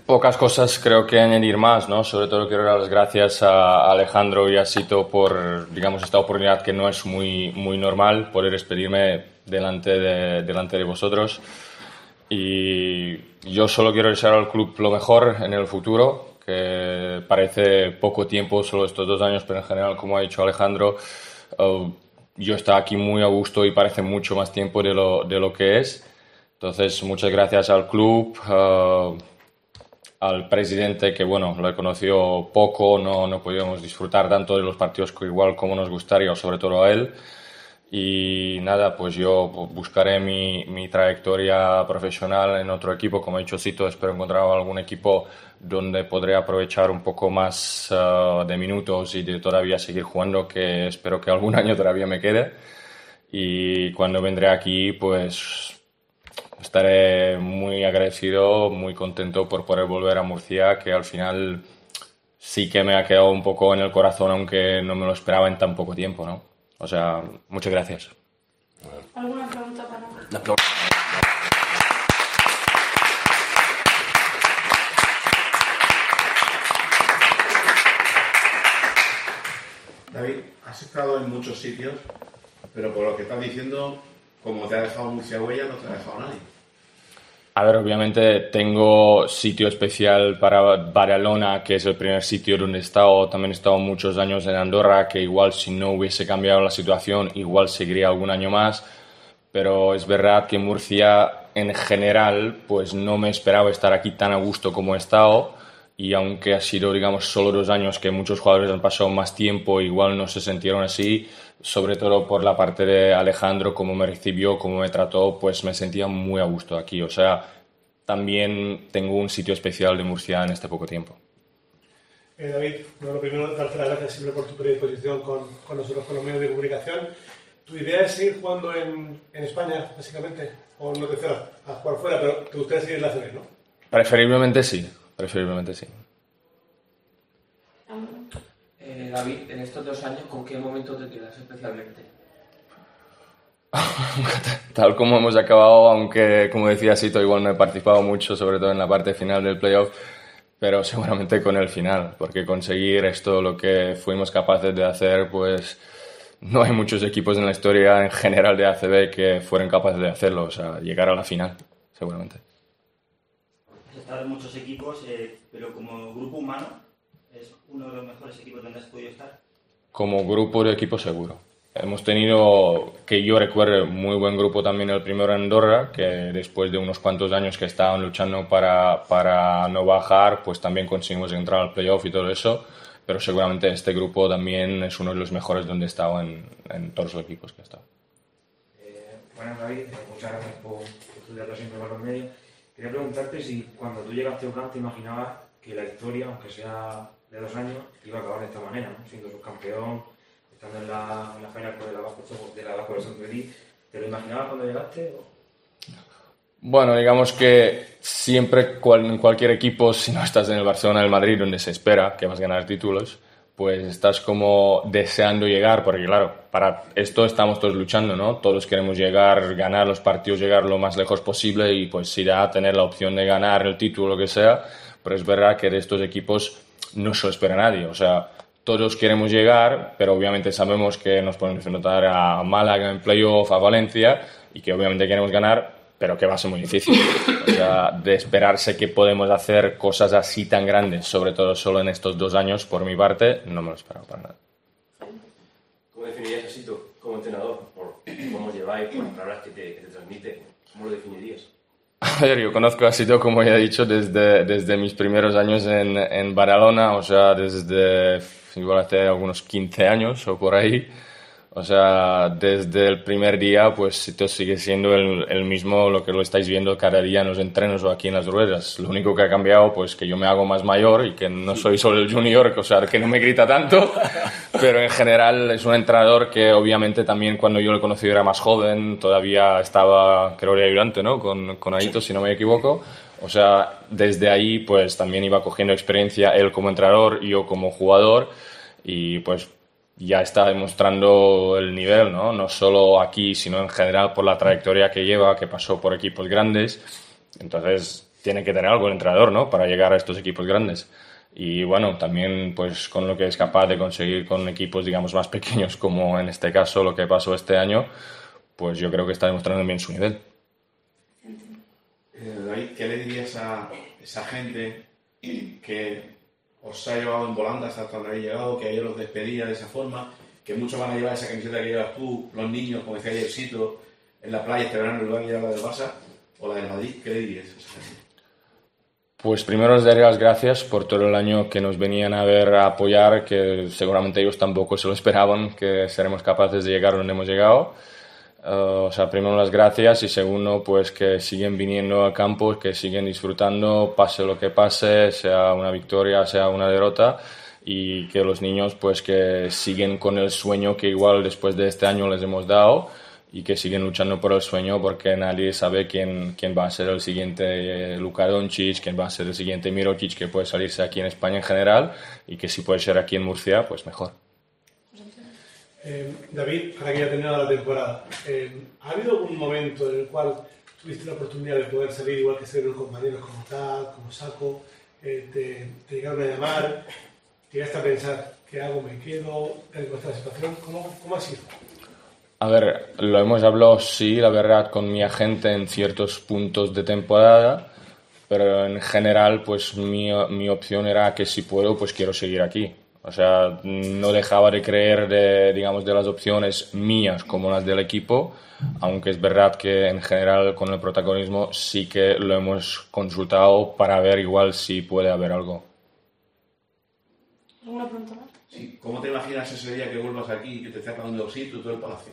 Pocas cosas creo que añadir más, ¿no? Sobre todo quiero dar las gracias a Alejandro y a Sito por, digamos, esta oportunidad que no es muy normal, poder despedirme delante de vosotros. Y yo solo quiero desear al club lo mejor en el futuro, que parece poco tiempo, solo estos 2 años, pero en general, como ha dicho Alejandro, yo estoy aquí muy a gusto y parece mucho más tiempo de lo que es. Entonces, muchas gracias al club, al presidente, que bueno, lo he conocido poco, no podíamos disfrutar tanto de los partidos igual como nos gustaría, o sobre todo a él. Y nada, pues yo buscaré mi trayectoria profesional en otro equipo, como ha dicho Cito, espero encontrar algún equipo donde podré aprovechar un poco más de minutos y de todavía seguir jugando, que espero que algún año todavía me quede. Y cuando vendré aquí, pues estaré muy agradecido, muy contento por poder volver a Murcia, que al final sí que me ha quedado un poco en el corazón, aunque no me lo esperaba en tan poco tiempo, ¿no? O sea, muchas gracias. ¿Alguna pregunta para...? David, has estado en muchos sitios, pero por lo que estás diciendo, como te ha dejado Murcia huella, no te ha dejado nadie. A ver, obviamente tengo sitio especial para Badalona, que es el primer sitio donde he estado. También he estado muchos años en Andorra, que igual si no hubiese cambiado la situación, igual seguiría algún año más. Pero es verdad que Murcia, en general, pues no me esperaba estar aquí tan a gusto como he estado. Y aunque ha sido, digamos, solo 2 años que muchos jugadores han pasado más tiempo, igual no se sintieron así, sobre todo por la parte de Alejandro, cómo me recibió, cómo me trató, pues me sentía muy a gusto aquí. O sea, también tengo un sitio especial de Murcia en este poco tiempo. David, lo primero, darte las gracias siempre por tu predisposición con nosotros, con los medios de comunicación. ¿Tu idea es seguir jugando en España, básicamente? ¿O no te cierras a jugar fuera, pero te gustaría seguir en la CB, no? Preferiblemente sí, preferiblemente sí. David, en estos 2 años, ¿con qué momento te quedas especialmente? Tal como hemos acabado, aunque como decía Sito, igual no he participado mucho, sobre todo en la parte final del playoff, pero seguramente con el final, porque conseguir esto, lo que fuimos capaces de hacer, pues no hay muchos equipos en la historia en general de ACB que fueron capaces de hacerlo, o sea, llegar a la final, seguramente. Has estado en muchos equipos, pero como grupo humano, ¿es uno de los mejores equipos donde has podido estar? Como grupo de equipo seguro. Hemos tenido, que yo recuerde, muy buen grupo también el primero en Andorra, que después de unos cuantos años que estaban luchando para no bajar, pues también conseguimos entrar al playoff y todo eso, pero seguramente este grupo también es uno de los mejores donde he estado en todos los equipos que he estado. Bueno, David, muchas gracias por estudiarlo siempre con los medios. Quería preguntarte si cuando tú llegaste a UCAM te imaginabas que la historia, aunque sea de 2 años, iba a acabar de esta manera, ¿no? Siendo subcampeón, estando en la final de la Bajo del Santorini. ¿Te lo imaginabas cuando llegaste? Bueno, digamos que siempre en cualquier equipo, si no estás en el Barcelona o el Madrid, donde se espera que vas a ganar títulos, pues estás como deseando llegar, porque claro, para esto estamos todos luchando, ¿no? Todos queremos llegar, ganar los partidos, llegar lo más lejos posible y pues si da tener la opción de ganar el título o lo que sea, pero es verdad que de estos equipos no se lo espera nadie, o sea, todos queremos llegar, pero obviamente sabemos que nos podemos enfrentar a Málaga en playoff, a Valencia, y que obviamente queremos ganar, pero que va a ser muy difícil. O sea, de esperarse que podemos hacer cosas así tan grandes, sobre todo solo en estos 2 años, por mi parte, no me lo esperaba para nada. ¿Cómo definirías a Sito como entrenador? Por cómo lleváis, por las palabras que te transmite, ¿cómo lo definirías? A ver, yo conozco a Sito, como ya he dicho, desde mis primeros años en Badalona, o sea, desde igual hace algunos 15 años o por ahí. O sea, desde el primer día, pues Sito sigue siendo el mismo, lo que lo estáis viendo cada día en los entrenos o aquí en las ruedas. Lo único que ha cambiado, pues que yo me hago más mayor y que no soy solo el junior, o sea, que no me grita tanto. Pero en general es un entrenador que obviamente también cuando yo lo he conocido era más joven, todavía estaba, creo, de ayudante, ¿no? Con Aito, si no me equivoco. O sea, desde ahí pues también iba cogiendo experiencia él como entrenador y yo como jugador y pues ya está demostrando el nivel, ¿no? No solo aquí, sino en general por la trayectoria que lleva, que pasó por equipos grandes. Entonces, tiene que tener algo el entrenador, ¿no? Para llegar a estos equipos grandes. Y bueno, también pues con lo que es capaz de conseguir con equipos, digamos, más pequeños, como en este caso lo que pasó este año, pues yo creo que está demostrando bien su nivel. David, ¿qué le dirías a esa gente que os ha llevado en volanda hasta donde habéis llegado, que ayer os despedía de esa forma, que muchos van a llevar esa camiseta que llevas tú, los niños, como decía ayer Sito, en la playa este verano, y van a llevar la del Barça o la del Madrid? ¿Qué le dirías a esa gente? Pues primero les daré las gracias por todo el año que nos venían a ver, a apoyar, que seguramente ellos tampoco se lo esperaban, que seremos capaces de llegar donde hemos llegado. O sea, primero las gracias y segundo, pues que siguen viniendo al campo, que siguen disfrutando, pase lo que pase, sea una victoria, sea una derrota, y que los niños, pues que siguen con el sueño que igual después de este año les hemos dado, y que siguen luchando por el sueño, porque nadie sabe quién va a ser el siguiente Luka Doncic, quién va a ser el siguiente Mirotic, que puede salirse aquí en España en general, y que si puede ser aquí en Murcia, pues mejor. David, ahora que ya ha terminado la temporada, ¿ha habido algún momento en el cual tuviste la oportunidad de poder salir igual que salieron compañeros como Tal, como Saco, te llegaron a llamar, llegaste a pensar, ¿qué hago? ¿Me quedo? ¿En esta situación? ¿Cómo ha sido? A ver, lo hemos hablado, sí, la verdad, con mi agente en ciertos puntos de temporada, pero en general, pues mi opción era que si puedo, pues quiero seguir aquí. O sea, no dejaba de creer digamos, de las opciones mías como las del equipo, aunque es verdad que en general con el protagonismo sí que lo hemos consultado para ver igual si puede haber algo. ¿Alguna pregunta más? Sí. ¿Cómo te imaginas ese día que vuelvas aquí y que te esté acabando Osito y todo el palacio?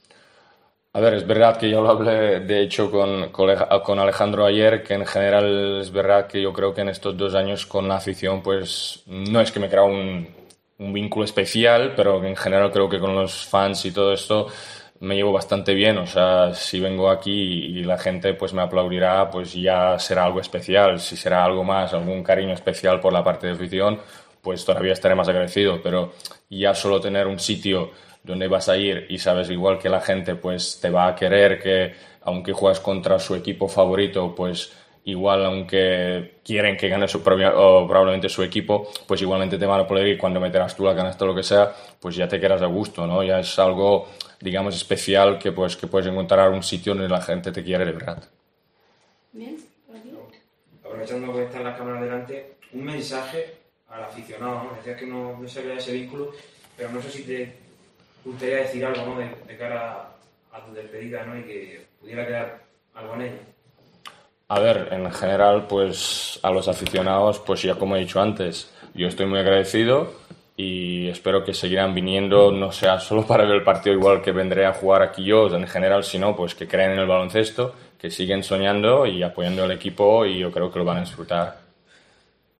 A ver, es verdad que yo lo hablé, de hecho, con Alejandro ayer, que en general es verdad que yo creo que en estos 2 años con la afición, pues no es que me crea un vínculo especial, pero en general creo que con los fans y todo esto me llevo bastante bien. O sea, si vengo aquí y la gente pues me aplaudirá, pues ya será algo especial. Si será algo más, algún cariño especial por la parte de afición, pues todavía estaré más agradecido. Pero ya solo tener un sitio donde vas a ir y sabes igual que la gente pues te va a querer, que aunque juegas contra su equipo favorito, pues igual aunque quieren que gane o probablemente su equipo, pues igualmente te van a aplaudir, y cuando meterás tú la canasta o lo que sea, pues ya te quedas a gusto, ¿no? Ya es algo, digamos, especial que puedes encontrar un sitio donde la gente te quiere de verdad. Bien, por aquí. Aprovechando que están las cámaras delante, un mensaje al aficionado, ¿no? Decías que no se vea ese vínculo, pero no sé si te gustaría decir algo, ¿no? De cara a tu despedida, ¿no? Y que pudiera quedar algo en ella. A ver, en general, pues a los aficionados, pues ya como he dicho antes, yo estoy muy agradecido y espero que seguirán viniendo, no sea solo para ver el partido igual que vendré a jugar aquí yo, en general, sino pues que creen en el baloncesto, que siguen soñando y apoyando al equipo, y yo creo que lo van a disfrutar.